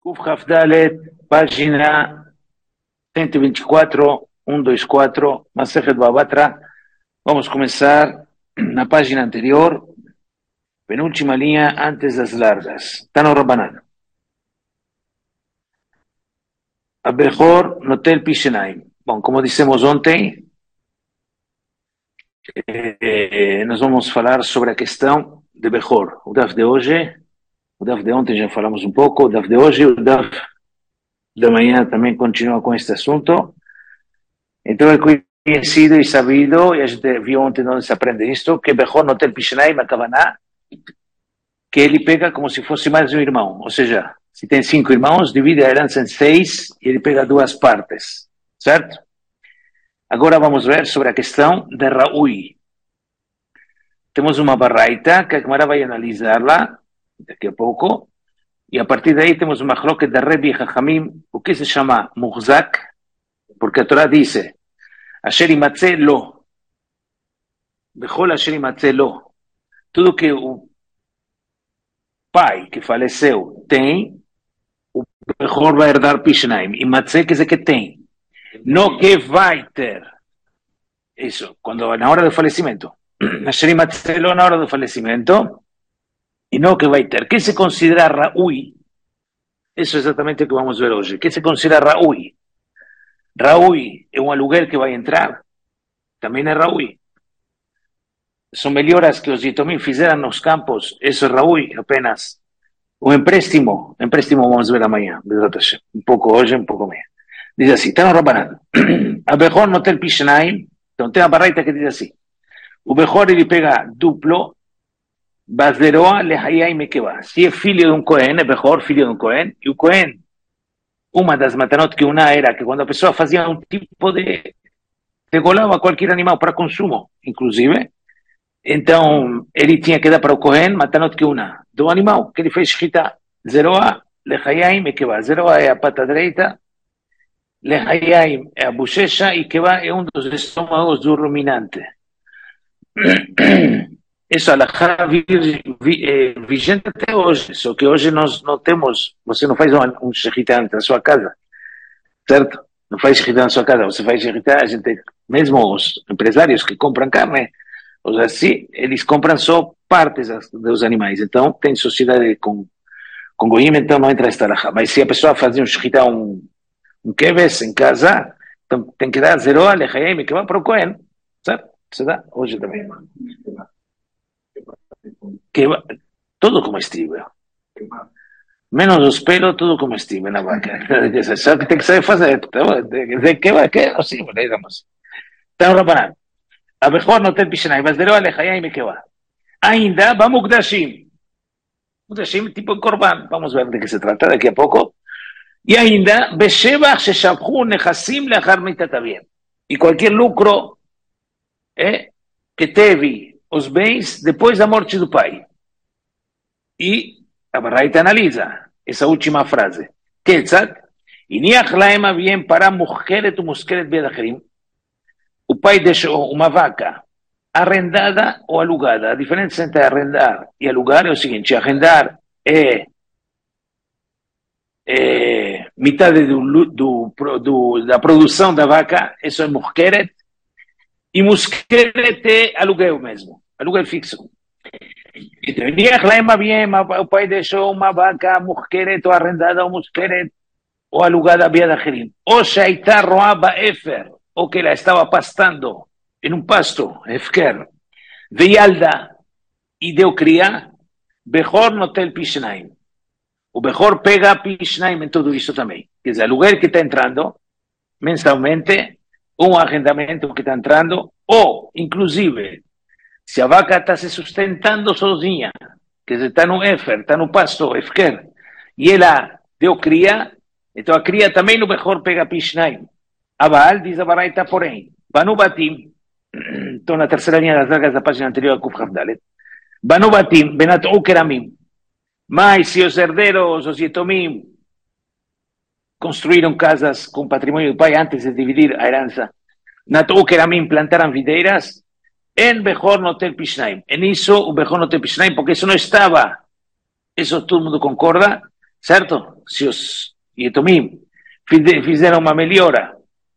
Kuf Hafdalet, página 124, 124, Masechet Baba Batra. Vamos começar na página anterior, penúltima linha antes das largas. Tano Rabbanan. Abechor Notel Pishenaim. Bom, como dissemos ontem, nós vamos falar sobre a questão de Bechor. O DAF de hoje, o DAF de ontem já falamos um pouco, o DAF de hoje, o DAF da manhã também continua com este assunto. Então é conhecido e sabido, e a gente viu ontem onde se aprende isto, que Bechor Notel Pishenaim, a Kavaná, que ele pega como se fosse mais um irmão. Ou seja, se tem 5 irmãos, divide a herança em 6 e ele pega 2 partes. Certo? Agora vamos ver sobre a questão de Raui. Temos uma baraita que a Gemara vai analisá-la daqui a pouco, e a partir daí temos uma chloque de Rebbe e Chachamim, o que se chama Muhzak, porque a Torá diz Asher imatze lo, Bechol Asher imatze lo, tudo que o pai que faleceu tem, o Bechor vai herdar Pishenaim. Imatze quer dizer que tem, não que vai ter. Isso, quando na hora do falecimento. Asher imatze lo na hora do falecimento, e não que vai ter. Que se considera Raui? Isso é exatamente o que vamos ver hoje. Que se considera Raui? Raui é um aluguel que vai entrar? Também é Raui. São melhoras que os Yitomim fizeram nos campos? Isso é Raui apenas. Um empréstimo vamos ver amanhã. Um pouco hoje, um pouco amanhã. Diz assim, está no Rabbanan. A Bechor Notel Pishenaim. Então tem a baraita que diz assim. O Bechor ele pega duplo. Bazeroa lehayai mekeva. Se é filho de um Cohen, é Bechor, filho de um Cohen, e o Cohen, uma das matanot que una era que quando a pessoa fazia um tipo de degolava qualquer animal para consumo, inclusive, então ele tinha que dar para o Cohen matanot que una do animal que ele fez shchita. Zeroa lehayai mekeva. Zeroa é a pata direita, lehayai é a bochecha e keva é um dos estômagos do ruminante. Isso, a vigente até hoje, só que hoje nós não temos, você não faz um shechita na sua casa, certo? Não faz shechita na sua casa, você faz shechita, a gente, mesmo os empresários que compram carne, ou assim, eles compram só partes dos animais, então tem sociedade com goyim, então não entra esta alahá. Mas se a pessoa fazia um shechita, um keves em casa, então tem que dar zero alehayim, que vai para o Cohen, certo? Você dá hoje também. Que todo comestível, menos os pelos, tudo comestível na vaca. Só que tem que saber fazer. De que vai que não sei, digamos. Então, Rabbanan, a Bechor Notel Pishenaim, Bazeroa Lehayai Mekeva. Ainda vamos Mukdashim tipo em Korban. Vamos ver de que se trata daqui a pouco. E ainda Beshevach Sheshavchu Nechassim Leachar Mitatavim. E qualquer lucro que teve os bens depois da morte do pai. E a Baraita analisa essa última frase. Ketzat, iniach laem aviem para mucheret umuskeret biad acherim. O pai deixou uma vaca arrendada ou alugada. A diferença entre arrendar e alugar é o seguinte: arrendar é metade da produção da vaca, isso é mucheret, e muskeret é aluguel mesmo, aluguel fixo. Então, o pai deixou uma vaca muskeret ou arrendada ou muskeret ou alugada biad acherim. Ou sheita roa ba'efer, ou que ela estava pastando em um pasto, hefker, veyalda, e deu cria, Bechor Notel Pishenaim. O Bechor pega Pishenaim em tudo isso também. Quer dizer, aluguel que está entrando mensalmente, um arrendamento que está entrando, ou, inclusive, se a vaca está se sustentando sozinha, quer dizer, está no Efer, está no pasto, Efker, e ela deu cria, então a cria também no Bechor pega Pishenaim. Abal, diz a Baraita, porém, Banu Batim, então na terceira linha das largas da página anterior a Kuf Hafdalet, Banu Batim, Benat'u Keramim, mas se os herdeiros, os Yetomim, construíram casas com patrimônio do pai antes de dividir a herança, Nat'u Keramim, plantaram videiras, en Bechor Notel Pishenaim. En isso, o Bechor Notel Pishenaim, porque isso não estava, isso todo mundo concorda, certo? Se os Yetomim fizeram uma melhora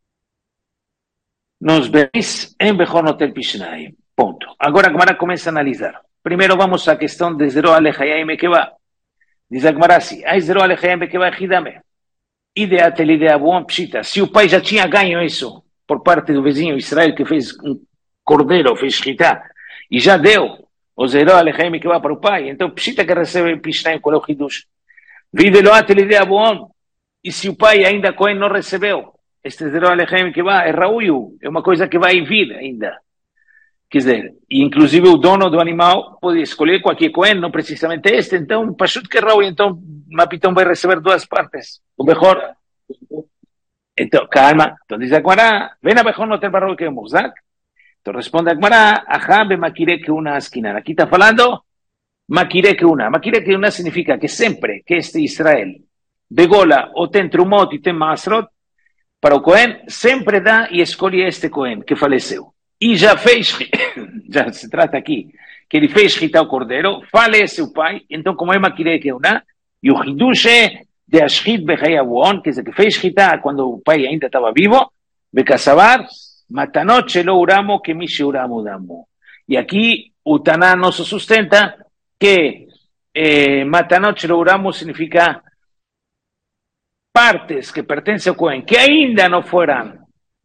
nos bens, em Bechor Notel Pishnai. Ponto. Agora a Gemara começa a analisar. Primeiro vamos à questão de Zero Alechayim Ekeva. Diz a Gemara assim, ai Zero Alechayim Ekeva Hidame. Ideia tele ideia boa, pshita. Se o pai já tinha ganho isso por parte do vizinho Israel que fez um cordeiro, fez shkita, e já deu o Zero Alechayim Ekeva para o pai, então pshita que recebe Pishnai com o Hidush. Vide lo tele ideia boa. E se o pai ainda Cohen não recebeu, este Zero Alechayim que vai, é Rauyu, é uma coisa que vai vir ainda. Quer dizer, e inclusive o dono do animal pode escolher qualquer Cohen, não precisamente este, então, Pashut que Rauyu, então, Mapitão vai receber duas partes. O Bechor. Então, calma. Então diz a Gemara, vem a Bechor no ter barro que é Muzak. Então responde a Gemara, ajá, be makire que una esquina. Aqui está falando, makire que una. Makire que una significa que sempre que este Israel Begola ou tem Trumot e tem Masrot, para o Cohen, sempre dá e escolhe este Cohen que faleceu. E já fez, já se trata aqui, que ele fez Shkita o cordeiro, falece o pai, então como é Makire Keuna, e o Hidush é de Ashkit Bechayavon, quer dizer, que fez Shkita quando o pai ainda estava vivo, Bekasavar, Matanot Shelo Uramo, que Mishi Uramo Damo. E aqui o Taná nos sustenta que Matanot Shelo Uramo significa partes que pertencem ao Cohen, que ainda não foram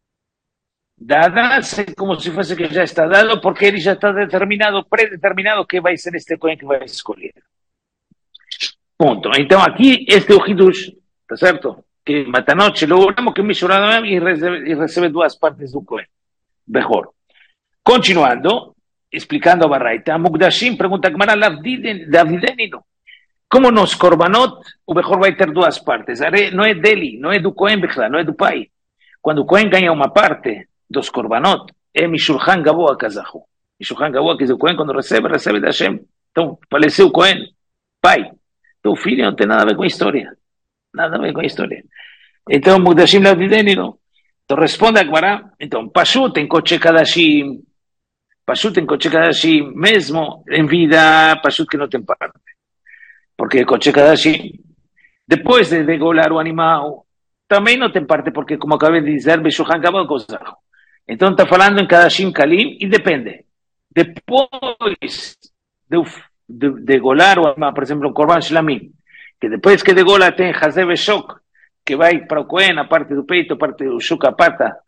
dadas, como se fosse que já está dado, porque ele já está determinado, predeterminado que vai ser este Cohen que vai escolher. Ponto. Então aqui este é o Hidush, tá certo? Que Matanot, logramos que Mishurado e recebe duas partes do Cohen. Mejor. Continuando, explicando a Baraita, Mugdashim pergunta Gemara Davidenino. Como nos Korbanot, o Bechor vai ter duas partes. Não é dele, não é do Cohen Bechla, não é do pai. Quando o Cohen ganha uma parte dos Korbanot, é Mishulchan Gavoa Kazahu. Mishulchan Gavoa, quer dizer, o Cohen quando recebe da Hashem. Então, faleceu o Cohen, pai. Então, o filho não tem nada a ver com a história. Nada a ver com a história. Então, Mudashim Lavidenino. Então, responde a Gemara. Então, Pashut em Koche Kadashim. Pashut em Koche Kadashim, mesmo em vida, Pashut que não tem parte. Porque Koche Kadashim, depois de degolar o animal, também não tem parte, porque, como acabei de dizer, Beshuhan Gavoa Kazahu. Então, está falando em Kadashim Kalim e depende. Depois de degolar o animal, por exemplo, um Korban Shlamim, que depois que degola tem Hazeh Beshok, que vai para o Cohen, a parte do peito, a parte do Shuk, a pata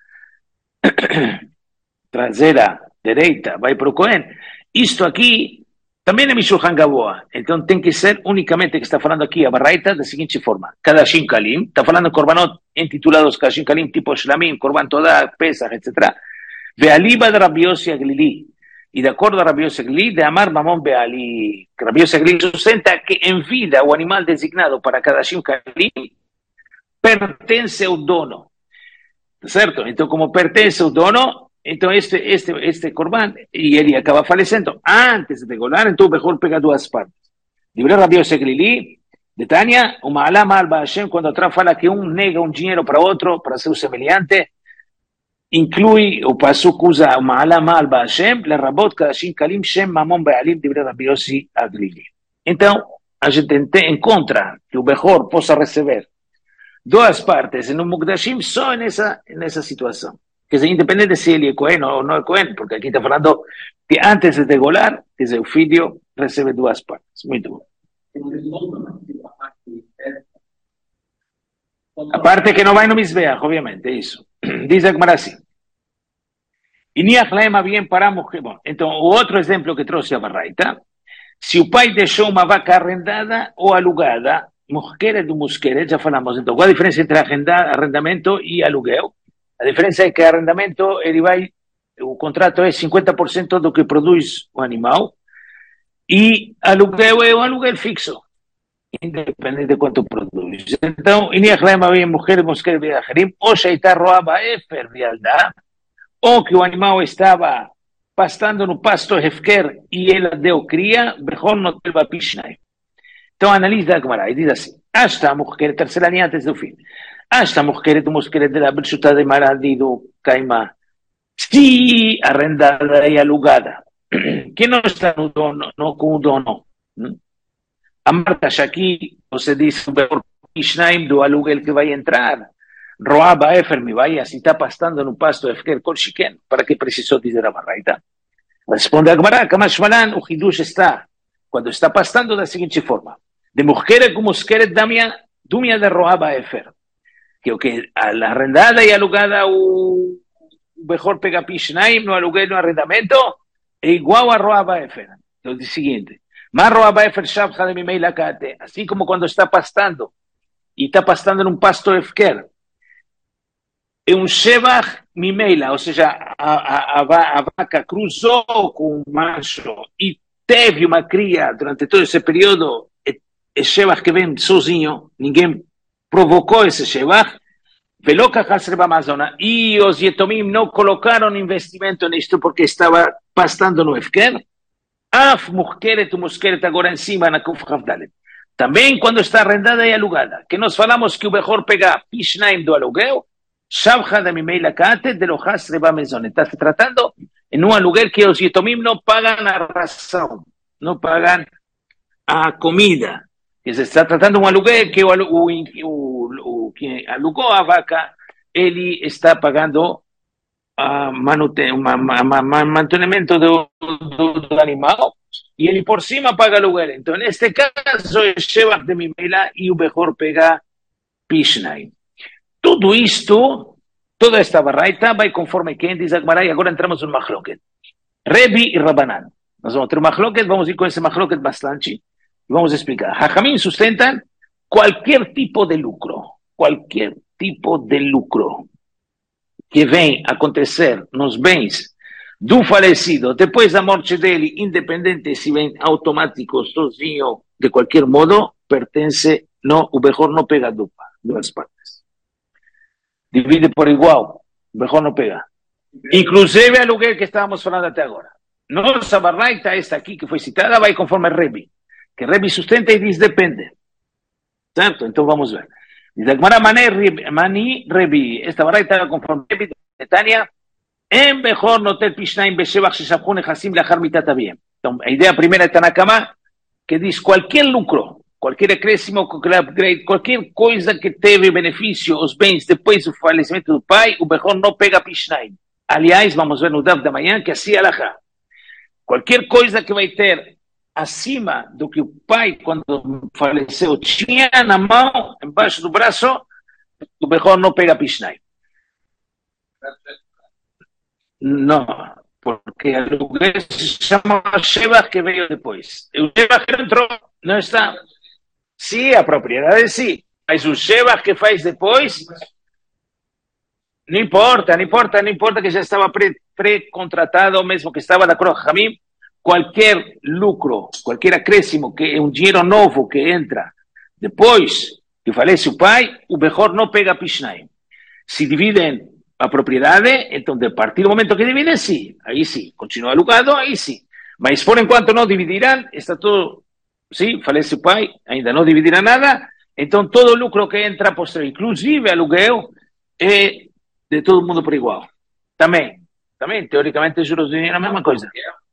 traseira, direita, vai para o Cohen. Isto aqui também é Mishulchan Gavoa. Então tem que ser unicamente, que está falando aqui a Baraita, da seguinte forma. Kadashim Kalim, está falando Korbanot intitulados Kadashim Kalim, tipo Shlamim, Korban Todah, Pesach, etc. Ve'aliba de Rabbi Yossi Aglili. E de acordo a Rabbi Yossi Aglili, de Amar Mamon Beali. Rabbi Yossi Aglili sustenta que em vida o animal designado para Kadashim Kalim pertence ao dono. Certo? Então, como pertence ao dono, então este Korban, e ele acaba falecendo antes de degolar, então o Bechor pega duas partes. Libre Rabbi Yossi Aglili, de Tânia, uma alama al Hashem, quando atrás fala que um nega um dinheiro para outro, para ser semelhante, inclui o pasuk usa uma alama al Hashem, le rabot kadashim kalim shem mamon be'alim, libre Rabbi Yossi Aglili. Então, a gente encontra que o Bechor possa receber duas partes em um Mukdashim só nessa situação. Quer dizer, independente se ele é Cohen ou não é Cohen, porque aqui está falando que antes de degolar, quer dizer, o filho recebe duas partes. Muito bom. A parte que não vai no Mizbeach, obviamente, é isso. Diz a Gemara assim. Iniach laema bien paramos que... Bom, então, o outro exemplo que trouxe a Baraita, se o pai deixou uma vaca arrendada ou alugada, Muskeret do Muskeret, já falamos. Então, qual a diferença entre arrendamento e aluguel? A diferença é que arrendamento, o contrato é 50% do que produz o animal, e aluguel é um aluguel fixo, independente de quanto produz. Então, Iniach lema bem Muskeret, Muskeret bem Acherim, ou Sheitar Roaba Efer Vialdá, ou que o animal estava pastando no pasto Hefker e ela deu cria, Bechor Notel Bapishnai. Então analisa a Gemara e diz assim, esta mulher, terceira linha antes do fim, esta mulher de la Berchuta de Maradi do Caimá, se arrendada e alugada, que não está no dono, não com o dono, A marca aqui, você diz o Behor Pishnaim do aluguel que vai entrar. Roaba Efer me vai, se está pastando no pasto Efker Kol Shiken, para que precisou dizer a Baraita? Responde a Gemara, Kamash Malan, o Hidush está, quando está pastando da seguinte forma: de mujeres como mujeres dumia de Roaba Efer, que o que a la arrendada e alugada o Behor pega Pishnaim no aluguel no arrendamento é igual a Roaba Efer. Então diz o seguinte: Mas Roaba Efer Shabcha de Mimei Lakate, assim como quando está pastando, e está pastando num pasto Efker, é um Shevach Mimeila, ou seja, a vaca cruzou com um macho e teve uma cria durante todo esse período, é Shevach que vem sozinho, ninguém provocou esse Shevach, Veloca Hasreba Amazona, e os Yetomim não colocaram investimento nisto porque estava pastando no Efker, Af Muskeret, Muskeret agora em cima na Kuf Havdalet. Também quando está arrendada e alugada, que nós falamos que o Behor pega Pishnaim do aluguel, Shabcha de Mimeila Kate de Lohas Reba Mezon. Está se tratando en un aluguel que os Yetomim no pagan a ração, no pagan a comida. Que se está tratando de um aluguel que o que alugou a vaca, ele está pagando mantenimento do animal e ele por cima paga aluguel. Então, neste caso, é Shevach de Mimeila e o Behor pega Pishnaim. Tudo isto, toda esta barraita vai conforme quem diz a Gemara, e agora entramos no Machloket. Rebi e Rabanan. Nós vamos ter um Machloket, vamos ir com esse Machloket bastante, e vamos explicar. Hachamim sustentam qualquer tipo de lucro que vem acontecer nos bens do falecido, depois da morte dele, independente se vem automático, sozinho, de qualquer modo, pertence, o Behor não pega duas partes. Divide por igual, mejor no pega. Inclusive aluguel que estábamos falando até agora. Nossa barraita, esta aqui que foi citada, vai conforme Rebi. Que Rebi sustenta e diz depende. Certo? Então vamos ver. Diz Agmara Mani Rebi. Esta barraita conforme Rebi de Tânia. En mejor notel Pishnaim Beshevach Sheshabchu Nechassim Lachar Mitat Abiem. Então a ideia primeira é Tanakama, que diz qualquer lucro, qualquer acréscimo, qualquer coisa que teve benefício, os bens, depois do falecimento do pai, o Behor não pega Pishnaim. Aliás, vamos ver no Dav da manhã que assim é Alahá. Qualquer coisa que vai ter acima do que o pai, quando faleceu, tinha na mão, embaixo do braço, o Behor não pega Pishnaim. Não, porque o aluguel se chama Shevach que veio depois. O Shevach que entrou, não está... Sim, a propriedade sim, mas o Shevach que faz depois, não importa que já estava pré-contratado, ou mesmo que estava na Kroch Hamim, qualquer lucro, qualquer acréscimo, que é um dinheiro novo que entra depois que falece o pai, o Behor não pega Pishnaim. Se dividem a propriedade, então, a partir do momento que dividem, sim, aí sim, continua alugado, aí sim. Mas por enquanto não dividirão, está tudo... Sim, falece o pai, ainda não dividirá nada, então todo o lucro que entra posterior, inclusive aluguel, é de todo mundo por igual. Também, teoricamente, juros de dinheiro é a mesma coisa.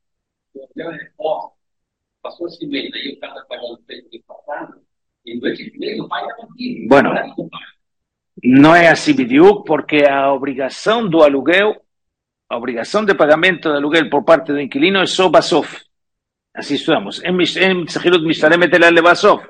Passou-se bem, daí o cara pagando o preço que passado, e durante o mês o pai era aqui. Bueno, não é assim, Bidiuk, porque a obrigação do aluguel, a obrigação de pagamento do aluguel por parte do inquilino é só Basof. Assim estudamos. Em Sechirut Mishtalem Etelal Levasof.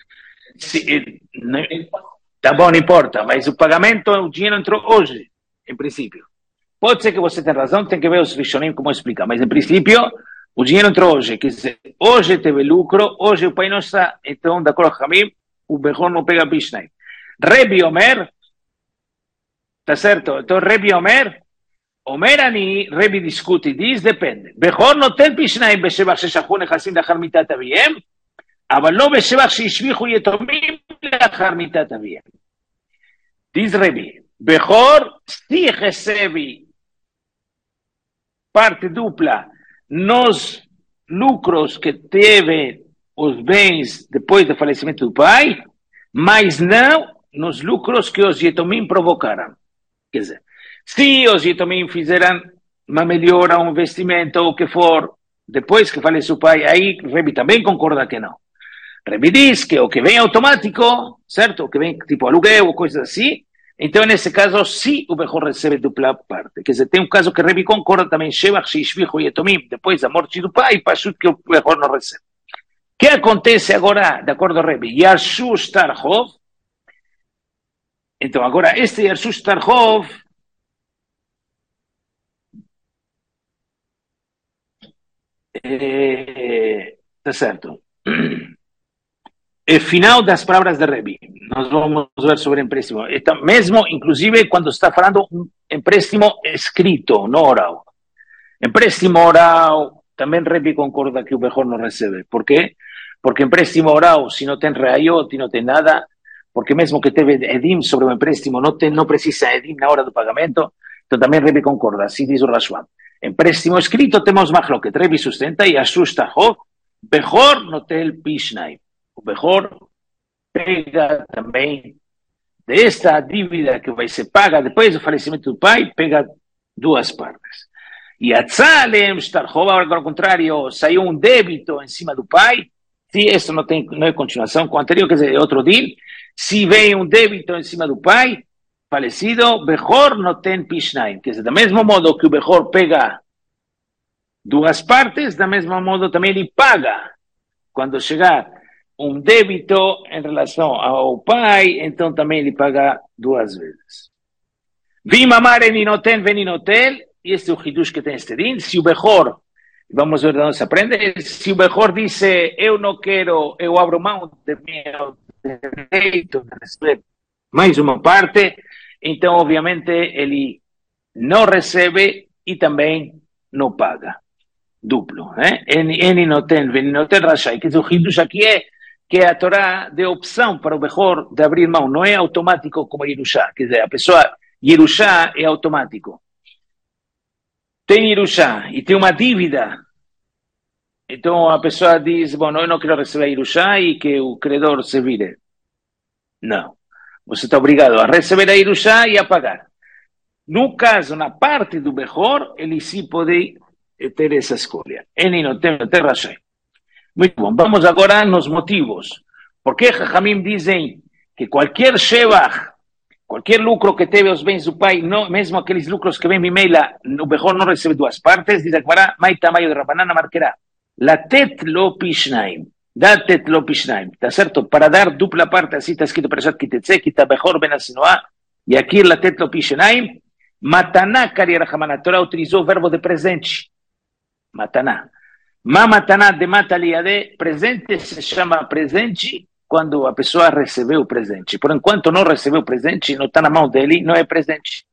Tá bom, não importa, mas o pagamento, o dinheiro entrou hoje, em princípio. Pode ser que você tenha razão, tem que ver os Rishonim como explicar, mas em princípio, o dinheiro entrou hoje, quer dizer, hoje teve lucro, hoje o pai não está, então, de acordo com Hamim, o Behor não pega Pishnaim. Rebi Omer, tá certo? Então, Rebi Omer Ani, Rebi discute e diz, depende. Behor noten Pishnaim בשבח ששלחו נכסים לאחר מיתת אביהם, אבל לא בשבח שהשביחו יתומים לאחר מיתת אביהם. Diz Rebi, Behor si recebe parte dupla nos lucros que teve os bens depois do falecimento do pai, mas não nos lucros que os Yetomim provocaram. Quer dizer, se os Yetomim fizeram uma melhora, um investimento, ou o que for, depois que faleceu o pai, aí Rebi também concorda que não. Rebbe diz que o que vem automático, certo? O que vem tipo aluguel ou coisas assim, então nesse caso sim o Behor recebe dupla parte. Quer dizer, tem um caso que Rebbe concorda também, Shevach, Sheishvichu e Etomim, depois da morte do pai, Pashut que o Behor não recebe. O que acontece agora, de acordo com Rebbe? Yarshu Starhov. Então agora este Yarshu Starhov tá certo. É final das palavras de Rebbe. Nós vamos ver sobre empréstimo. Mesmo, inclusive, quando está falando um empréstimo escrito, não oral. Empréstimo oral, também Rebbe concorda que o Behor não recebe. Por quê? Porque empréstimo oral, se não tem reaiot, não tem nada, porque mesmo que teve edim sobre o empréstimo, não precisa edim na hora do pagamento, então também Rebbe concorda, assim diz o Rashbam. Empréstimo escrito, temos machloket. Rebbe sustenta e assusta Behor notel pishnai. O Behor pega também desta dívida que vai ser paga depois do falecimento do pai, pega duas partes. E a Tzalem, agora ao contrário, saiu um débito em cima do pai, se isso não é continuação com o anterior, quer dizer, é outro deal, se vem um débito em cima do pai, falecido, Behor não tem pishnai, quer dizer, do mesmo modo que o Behor pega duas partes, da mesma modo também ele paga, quando chegar um débito em relação ao pai, então também ele paga duas vezes. Vimamar eninoten veninotel, e este é o hidush que tem este din, se o Behor, vamos ver de onde se aprende, se o Behor disse, eu não quero, eu abro mão do meu direito de receber mais uma parte, então obviamente ele não recebe e também não paga. Duplo, eninoten veninotel rashai, que o hidush aqui é que a Torá deu opção para o Behor de abrir mão, não é automático como Yerushá, quer dizer, a pessoa, Yerushá é automático. Tem Yerushá e tem uma dívida, então a pessoa diz, bom, eu não quero receber Yerushá e que o credor se vire. Não, você está obrigado a receber a Yerushá e a pagar. No caso, na parte do Behor, ele sim pode ter essa escolha. Eninoten veninotel rashai. Muito bom, vamos agora nos motivos. Por que Jajamim dizem que qualquer shevach, qualquer lucro que teve os bens do pai, não, mesmo aqueles lucros que vem Mimeila, o Behor não recebe duas partes, diz a Gemara, Maita Maio de Rabanana marcará, Latet lo pishnaim, Datet lo pishnaim, tá certo? Para dar dupla parte, assim está escrito Parashat Kitetse, que está Behor ben Asinoá, e aqui Latet lo pishnaim, Mataná, Kari Rahamana, a Torá utilizou o verbo de presente, Mataná. Mamataná de mataliade, presente se chama presente quando a pessoa recebeu o presente. Por enquanto não recebeu o presente, não está na mão dele, não é presente.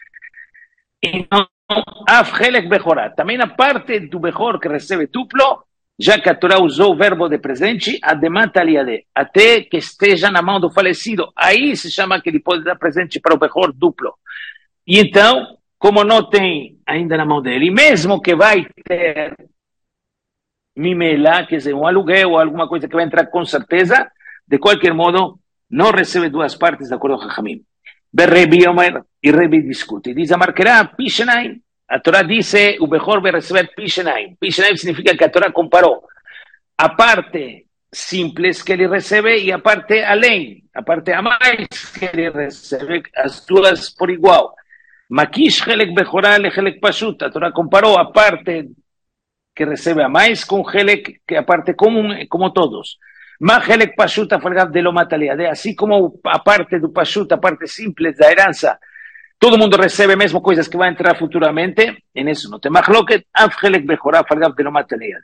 Então, afhelek bechorá, também na parte do bechor que recebe duplo, já que a Torá usou o verbo de presente, a de mataliade, até que esteja na mão do falecido. Aí se chama que ele pode dar presente para o bechor duplo. E então, como não tem ainda na mão dele, mesmo que vai ter Mimela, quer dizer, um aluguel ou alguma coisa que vai entrar com certeza, de qualquer modo, não recebe duas partes de acordo com Jajamim. Rebbe Omer, e Rebbe discute. Diz a marcará Pishenaim. A Torá disse, o Behor vai receber Pishenaim. Pishenaim significa que a Torá comparou a parte simples que ele recebe e a parte além, a parte a mais que ele recebe, as duas por igual. Makish Helek Behorá le Helek Pashut. A Torá comparou a parte que recebe a mais com Helek, que a parte comum, como todos. Mas Helek Pashut afalgado de lo mataliade, assim como a parte do Pashut, a parte simples da herança, todo mundo recebe mesmo coisas que vão entrar futuramente, em isso não tem machloket, af Helek Bechorá afalgado de lo mataliade.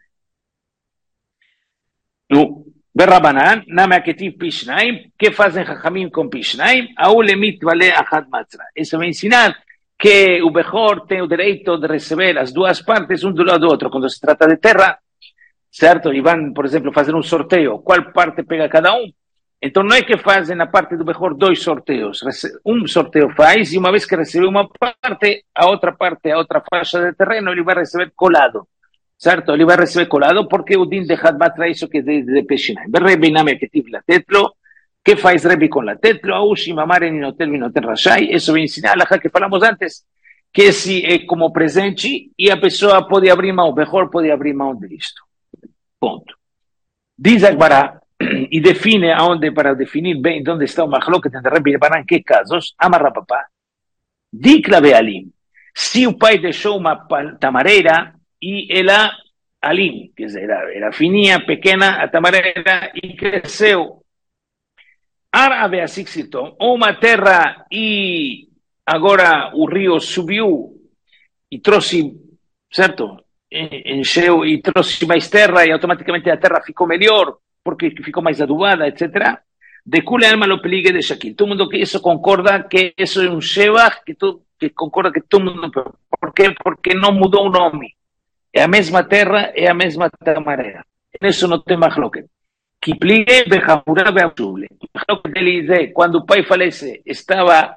No Berrabanan, name aketiv Pishnaim, que fazem Jajamim com Pishnaim? Aú lemit vale achad matzra. Isso vai ensinar que o Behor tem o direito de receber as duas partes um do lado do outro. Quando se trata de terra, certo? E vão, por exemplo, fazer um sorteio. Qual parte pega cada um? Então não é que fazem na parte do Behor dois sorteios. Um sorteio faz e uma vez que recebeu uma parte, a outra faixa de terreno, ele vai receber colado. Certo? Ele vai receber colado porque o din de Hadmatra isso que é de Peshinai. Rebbe name que tive la tetlo. Que faz Rebbe com la tetlo? Aushi mamare ninotel vinotel rashai. Isso vai ensinar a que falamos antes. Que se é como presente e a pessoa pode abrir mão, o Behor pode abrir mão disto. Ponto. Diz a Gemara, y define a dónde, para definir bien dónde está un mahloket entre Rebbe y Barán, en qué casos, amarra papá, dicla bealim. Si un pai deixou uma tamareira e ela alim, quer dizer, era fininha, pequena a tamareira e cresceu. Ara beasixiton, uma terra e agora o rio subiu e trouxe, certo? Encheu e trouxe mais terra e automaticamente a terra ficou melhor porque ficou mais adubada, etc. De Kule Alma lo peligue de Shakir. Todo mundo que isso concorda que isso é um Shevach, que concorda que todo mundo... Por quê? Porque não mudou o nome. É a mesma terra, é a mesma tamareira. Isso não tem mahloket. Que pligue Bejamurá Beachuble. Mahloket ele diz, quando o pai falece, estava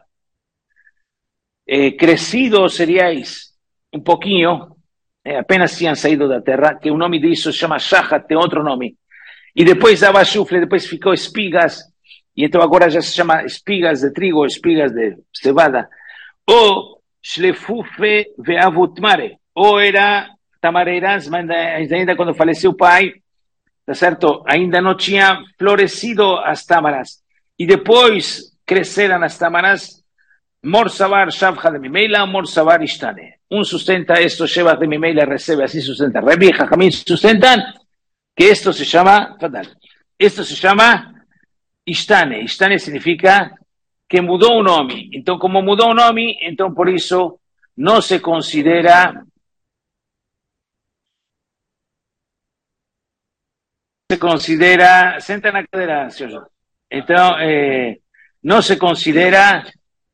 crescido, cereais, um pouquinho, apenas tinham saído da terra, que o nome disso se chama Shachat, tem outro nome. E depois dava chufle, depois ficou espigas, e então agora já se chama espigas de trigo, espigas de cevada. Ou shlefufe veavutmare, ou era tamareiras, mas ainda quando faleceu o pai, tá certo? Ainda não tinha florescido as tamaras. E depois cresceram as tamaras, morsavar shavcha de mimeila, morsavar ishtane. Um sustenta esto, shevach de mimeila recebe, assim sustenta. Rebi e Jajamín sustentan que esto se llama, esto se llama Ishtane. Ishtane significa que mudó un nome. Entonces, como mudó un nome, entonces por eso no se considera, senta en la cadera, entonces, no se considera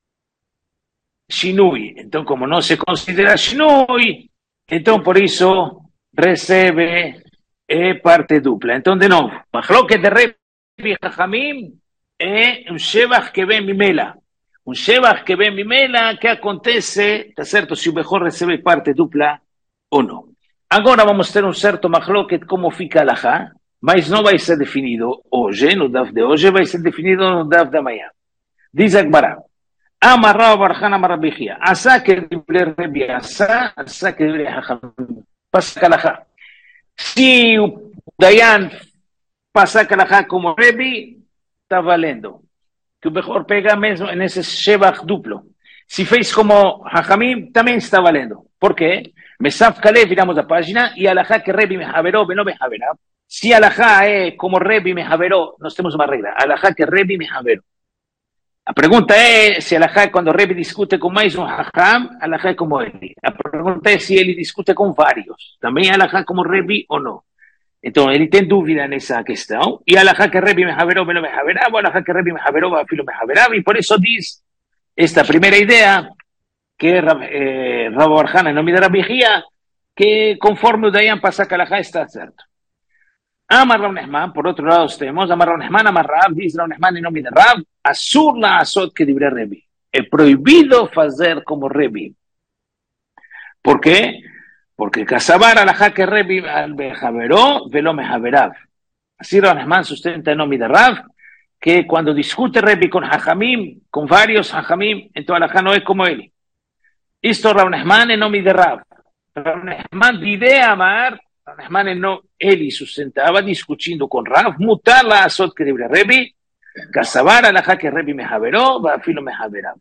Shinui. Entonces, como no se considera Shinui, entonces por eso recibe parte dupla. Entonces, de nuevo, mahloket de Rebbe y Jajamim é um Shevach que vem Mimela. Um Shevach que vem Mimela, que acontece, está certo, se o Bechor recebe parte dupla ou não. Agora vamos ter um certo mahloket como fica a Alahá, mas não vai ser definido hoje, no DAF de hoje, vai ser definido no DAF de amanhã. Diz a Gemara, Amarra Barjan Amarabihia, Asa que libre Rebbe, Asa que libre Jajamim. Passa a Alahá. Se o Dayan passa a como Rebbe, está valendo. Que o Bechor pega mesmo nesse Shevach duplo. Se fez como Jajamim, também está valendo. Por quê? Mesaf Kale, viramos a página, e alajá que Rebbe me javeró, não me javerá. Se alajá é como Rebbe me javeró, nós temos uma regra. Alajá que Rebbe me javeró. A pergunta é se alajá é quando Rebbe discute com mais um Jajam, alajá é como ele. A pergunta é se ele discute com vários. Também alajá como Rebbe ou não. Então, ele tem dúvida nessa questão. E alajá que Rebbe me javeró, não me javerá. Ou alajá que Rebbe me javeró, filho me javerá. E por isso diz esta primeira ideia, que Rabo Barjana, em nome de Rabihia, que conforme o Dayan passa que alajá está certo. Amar Rav Nehman, por outro lado temos, Amar Rav Nehman, Amar Rav, diz Rav Nehman em nome de Rav, Asur la asot que dibre Rebbe. É proibido fazer como Rebbe. Por quê? Porque casabar alajá que Rebbe al bejaveró, velo mejaverav. Así Rav Nehman sustenta en nome de Rav, que cuando discute Rebbe con Jajamim, con varios Jajamim, entonces alajá no es como él. Esto Rav Nehman en nome de Rav. Rav Nehman dide amar, Rav Nehman no, él sustentaba discutindo con Rav, mutar la asot que dibre Rebbe, casabar alajá que Rebbe mejaveró, va filo mejaverav.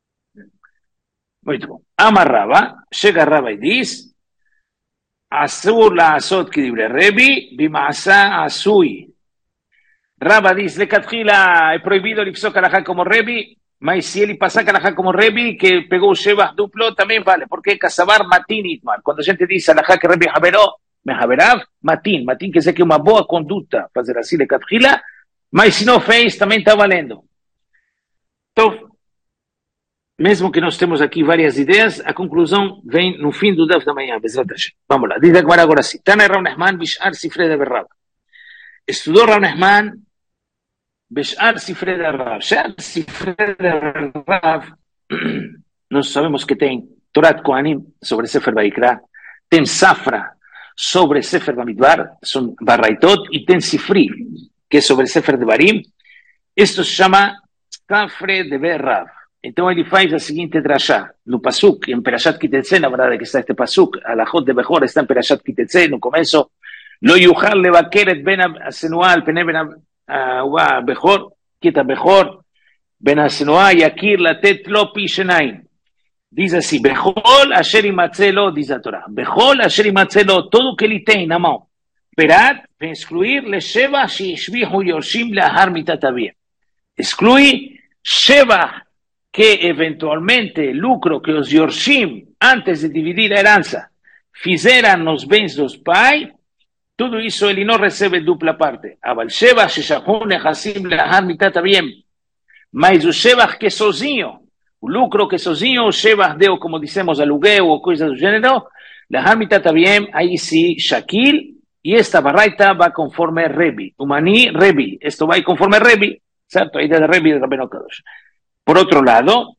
Muito bom. Amarraba, chega Rava e diz, Asur la asot que dibre Rebbe, bimasa asui. Rava diz, lecatchila, é proibido ele psok alajá como Rebbe, mas se ele passar alajá como Rebbe, que pegou o Shevach duplo, também vale, porque casabar matin itmar. Quando a gente diz alajá que Rebbe javeró, mehaverav, matin quer dizer que é uma boa conduta fazer assim lecatchila, mas se não fez, também está valendo. Então, mesmo que nós temos aqui várias ideias, a conclusão vem no fim do DAF da manhã. Vamos lá, diz agora sim. Tana Rav Nehman, Bishar Sifre de Rav. Estudou Rav Nehman, Bishar Sifre de Rav. Bishar Sifre de Rav, nós sabemos que tem Torat Kohanim sobre Sefer Vaikra, tem Safra sobre Sefer Bamidbar, são Barraitot, e tem Sifri, que é sobre Sefer de Barim. Isto se chama Safre de Rav. Então ele faz a seguinte drashá, no Pasuk, em Perashat Kitetse, na verdade que está este Pasuk, Alachot de Bechor está em Perashat Kitetse, no começo, Lo yuchal levaker et ben asenua al pene ben Bejor, quita Bejor, Benasenoa, Yakir, Latet, Lopi, Shenaim. Dice así, Bejol, Asher Imatzelo, dice la Torah. Bejol, Asher Imatzelo, todo que li tem, amor. Perat, excluir, le Sheva, Shishvihu, Yoshim, Lahar, Mitatabia. Excluye Sheva, que eventualmente lucro que os Yorshim, antes de dividir la heranza, fizeram nos bens dos pais, tudo isso ele não recebe dupla parte. Aval Sheva, Sheshachun, Nechassim, Lahar, Mitatabia. Mas o Sheva que sozinho, o lucro que sozinho o Sheva deu, como dissemos, aluguel ou coisa do gênero, Lahar Mitatabiem, aí sim, Shakil, e esta barraita vai conforme Rebi. Umani, Rebi. Esto vai conforme Rebi, certo? A ideia de Rebi de Rabbeinu Kadosh. Por outro lado,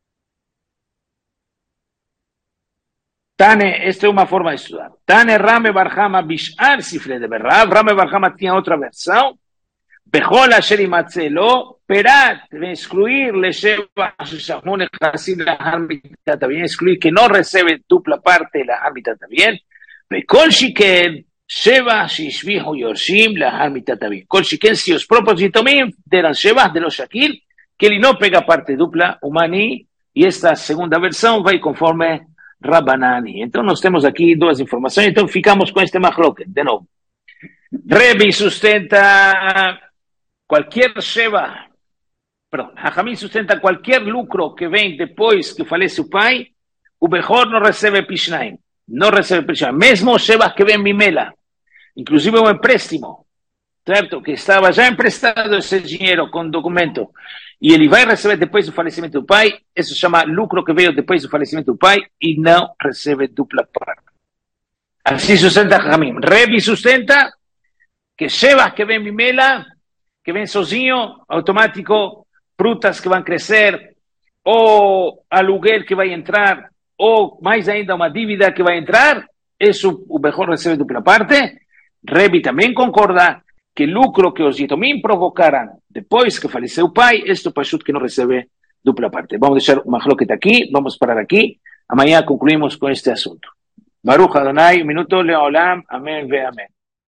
Tane, esta é uma forma de estudar. Tane Rame Barhama Bishar Sifre de Berrav. Rame Barhama tinha outra versão. Bejol Asher Imatzelo, Perat, excluir Lesheva Sheshachun Nechassim Lahar Mitatabiem, excluir que não recebe dupla parte Lahar Mitatabiem. Bekol Shiken, Sheva Shishvihu Yoshim Lahar Mitatabiem. Kol Shiken, se os próprios Yitomim deram Sheva de los Shakil, que ele não pega parte dupla, Umani, e esta segunda versão vai conforme Rabbanani. Então nós temos aqui duas informações, então ficamos com este machloket, de novo. Rebi sustenta qualquer Sheva, perdão, Hachamim sustenta qualquer lucro que vem depois que falece o pai, o Bejor não recebe Pishnaim, não recebe Pishnaim, mesmo o Sheva que vem Mimela, inclusive um empréstimo, certo? Que estava já emprestado esse dinheiro com documento, e ele vai receber depois do falecimento do pai, isso se chama lucro que veio depois do falecimento do pai, e não recebe dupla parte. Assim sustenta Hachamim. Rebi sustenta que Sheva que vem Mimela, que vem sozinho, automático, frutas que vão crescer, ou aluguel que vai entrar, ou mais ainda uma dívida que vai entrar, isso o Bejor recebe dupla parte. Rebi também concorda que lucro que os Yitomim provocaram depois que faleceu o pai, isto Pashut que não recebe dupla parte. Vamos deixar o machloket aqui, vamos parar aqui, amanhã concluímos com este assunto. Baruch Adonai, minuto leolam, amém ve amém.